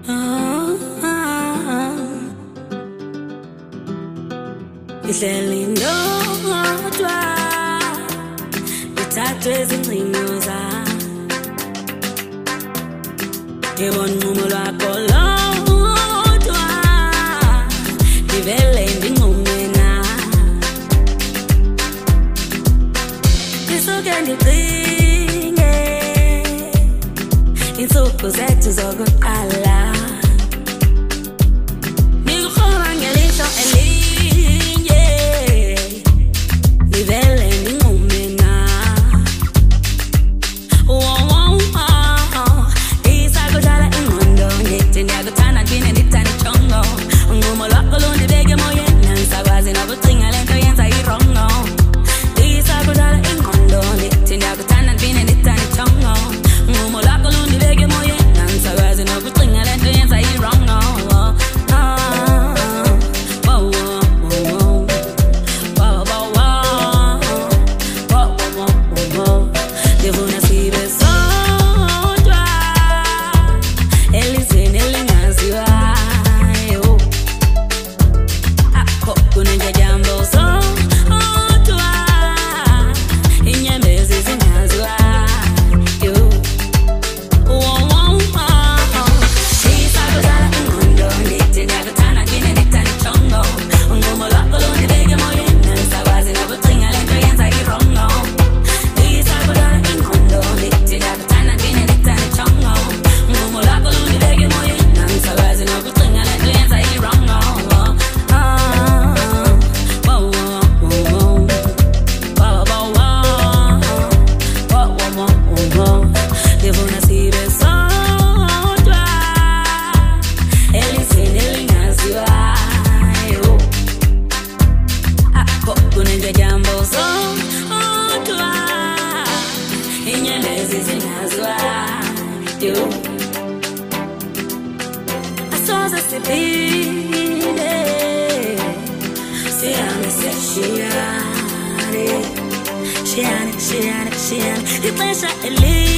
Ihleli ndodwa uthathwe izingcingo zami ngibona unqumo lwakho lodwa ngivele ndinqume nawe ngisuke ndicinge insuku zethu zokuqala ngikukhona ngelihlo elinye ngivele ndinqume nawe isakudlala ingqondo ngithi ndiyakuthanda ndine ndithanda ichongo unqumo lwakho lundibeke emoyeni angisakwazi nokucinga lento yenza irongo isakudlala ingqondo ngithi ndiyakuthanda ndine ndithanda ichongo unqumo lwakho lundibeke emoyeni angisakwazi nokucinga lento yenza irongo ndifuna sibe sodwa elizweni elingaziwayo akho kunenjatyambo sodwa inyembezi zingaziwayo isakudlala ingqondo ndithi ndiyakuthanda ndine ndithanda ichongo unqumo lwakho lundibeke emoyeni angisakwazi nokucinga lento yenza irongo isakudlala ingqondo ndithi ndiyakuthanda ndine ndithanda ichongo unqumo lwakho lundibeke emoyeni angisakwazi nokucinga lento yenza irongo ndifuna sibe sodwa elizweni elingaziwayo akho kunenjatyambo sodwa inyembezi zingaziwayo asoze siphinde sihambe siyashiyane ixesha elide